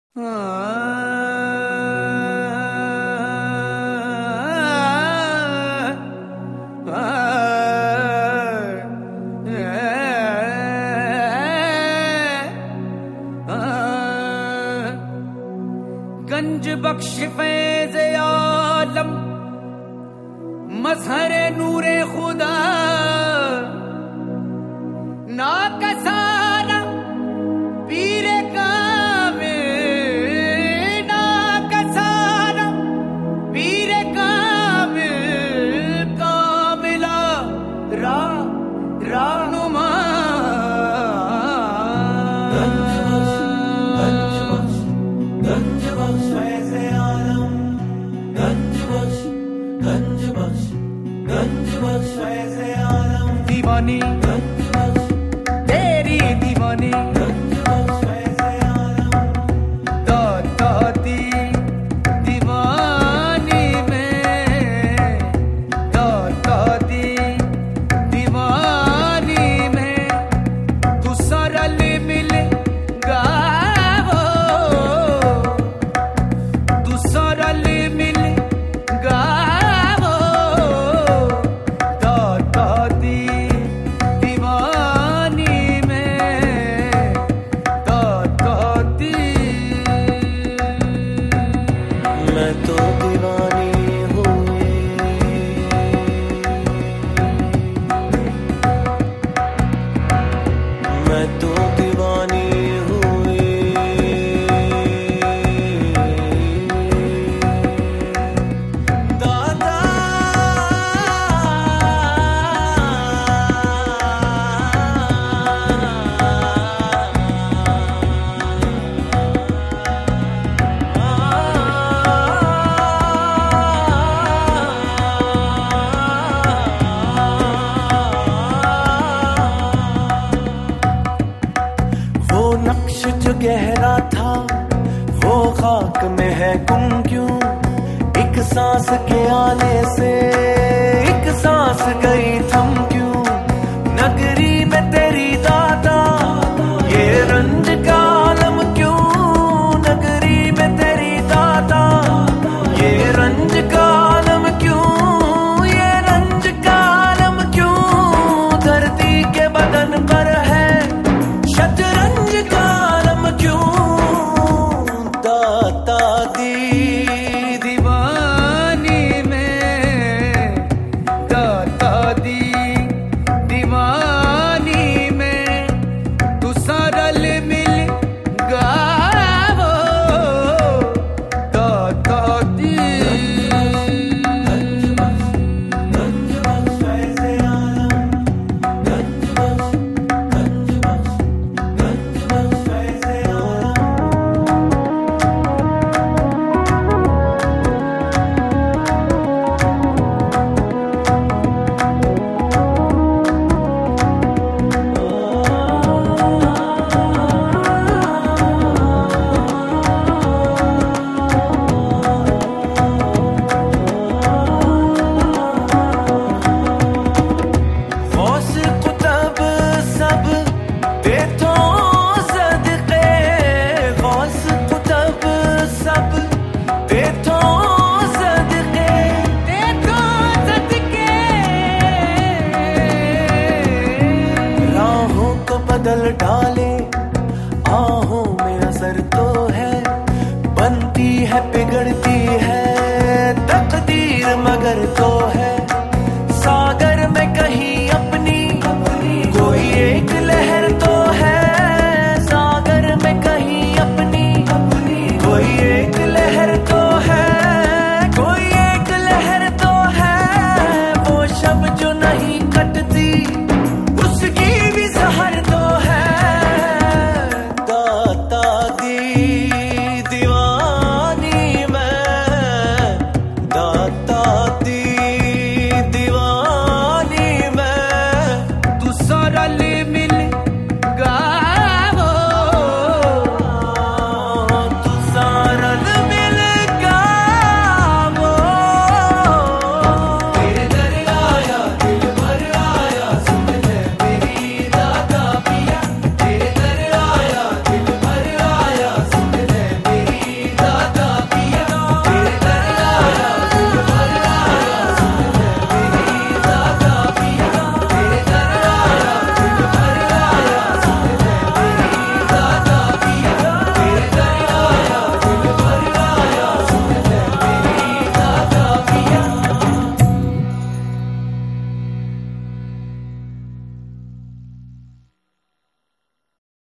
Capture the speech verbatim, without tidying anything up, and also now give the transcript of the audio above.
गंज बख्श फैज़ आलम मज़हर नूरे खुदा ना कसारा पीरे कामिल ना कसारा पीरे कामिल कामिला रा रानुमा दीवानी तेरी दीवानी दादी दीवानी में दादी दीवानी में तू सरल मिल गावो तू सरल मिल गावो दादी मैं तो दीवानी हुई, मैं तो दीवानी हुई, दादा नक्श जो गहरा था वो खाक में है गुम क्यों। एक सांस के आने से एक सांस गई थम क्यों। नगरी में तेरी दादा ये रंज का आलम क्यों। नगरी में तेरी दादा ये रंज का आलम क्यों। ये रंज का आलम क्यों। धरती के बदन पर है शतरंज का आलम क्यों। दाता दी दीवानी में दाता दी दीवानी में तू सरल मिल गावो दाता दी। बदल डाले आहों में असर तो है। बनती है बिगड़ती है तकदीर मगर तो है। सागर में कहीं अपनी कोई एक लहर तो है। सागर में कहीं अपनी कोई एक लहर तो है। कोई एक लहर तो है। वो शब जो नहीं कटती उसकी भी सहर तो है। दाता दी